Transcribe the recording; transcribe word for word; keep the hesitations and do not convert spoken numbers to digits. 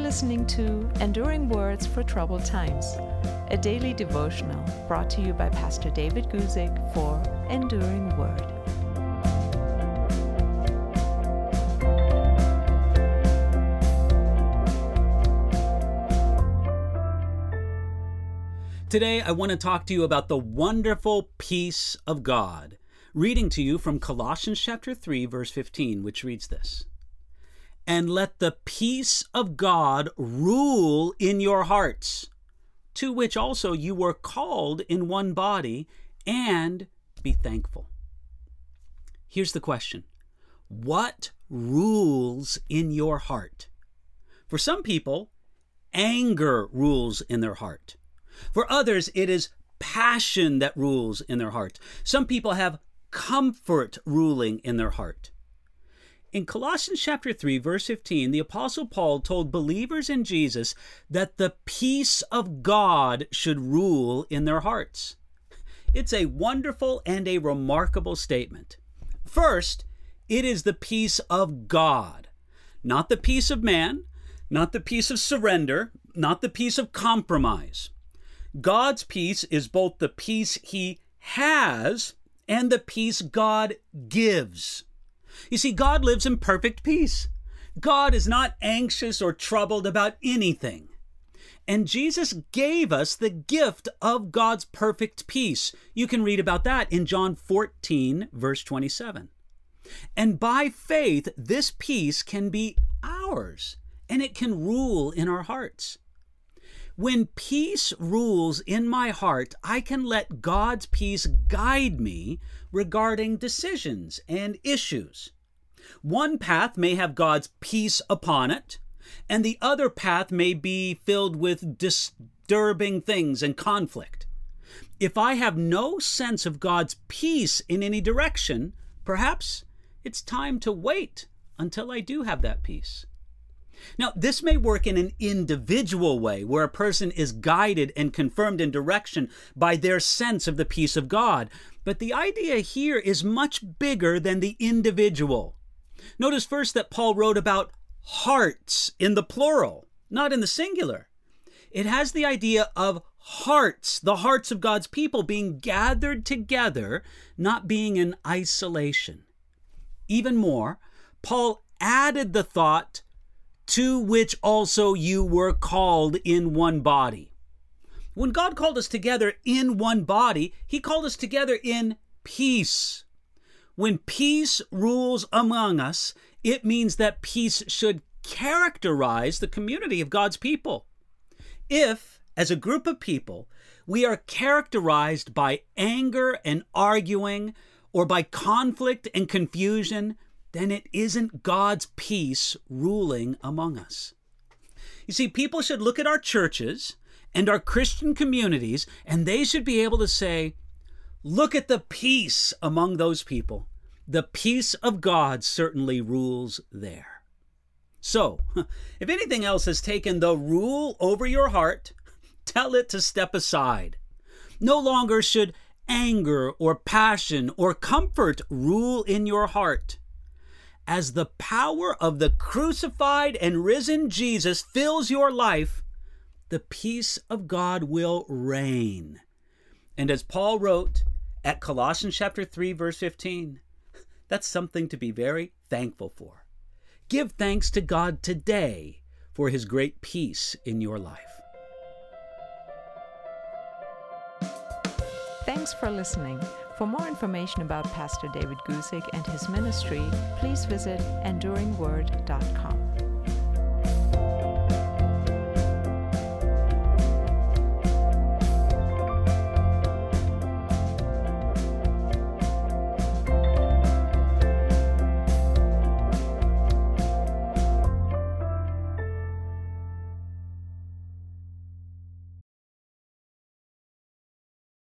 listening to Enduring Words for Troubled Times, a daily devotional brought to you by Pastor David Guzik for Enduring Word. Today, I want to talk to you about the wonderful peace of God, reading to you from Colossians chapter three, verse fifteen, which reads this: "And let the peace of God rule in your hearts, to which also you were called in one body, and be thankful." Here's the question: what rules in your heart? For some people, anger rules in their heart. For others, it is passion that rules in their heart. Some people have comfort ruling in their heart. In Colossians chapter three, verse fifteen, the Apostle Paul told believers in Jesus that the peace of God should rule in their hearts. It's a wonderful and a remarkable statement. First, it is the peace of God, not the peace of man, not the peace of surrender, not the peace of compromise. God's peace is both the peace He has and the peace God gives. You see, God lives in perfect peace. God is not anxious or troubled about anything. And Jesus gave us the gift of God's perfect peace. You can read about that in John fourteen, verse twenty-seven. And by faith, this peace can be ours, and it can rule in our hearts. When peace rules in my heart, I can let God's peace guide me regarding decisions and issues. One path may have God's peace upon it, and the other path may be filled with disturbing things and conflict. If I have no sense of God's peace in any direction, perhaps it's time to wait until I do have that peace. Now, this may work in an individual way, where a person is guided and confirmed in direction by their sense of the peace of God. But the idea here is much bigger than the individual. Notice first that Paul wrote about hearts in the plural, not in the singular. It has the idea of hearts, the hearts of God's people being gathered together, not being in isolation. Even more, Paul added the thought, "to which also you were called in one body." When God called us together in one body, He called us together in peace. When peace rules among us, it means that peace should characterize the community of God's people. If, as a group of people, we are characterized by anger and arguing, or by conflict and confusion, then it isn't God's peace ruling among us. You see, people should look at our churches and our Christian communities, and they should be able to say, look at the peace among those people. The peace of God certainly rules there. So, if anything else has taken the rule over your heart, tell it to step aside. No longer should anger or passion or comfort rule in your heart. As the power of the crucified and risen Jesus fills your life, the peace of God will reign. And as Paul wrote at Colossians chapter three, verse fifteen, that's something to be very thankful for. Give thanks to God today for His great peace in your life. Thanks for listening. For more information about Pastor David Guzik and his ministry, please visit enduring word dot com.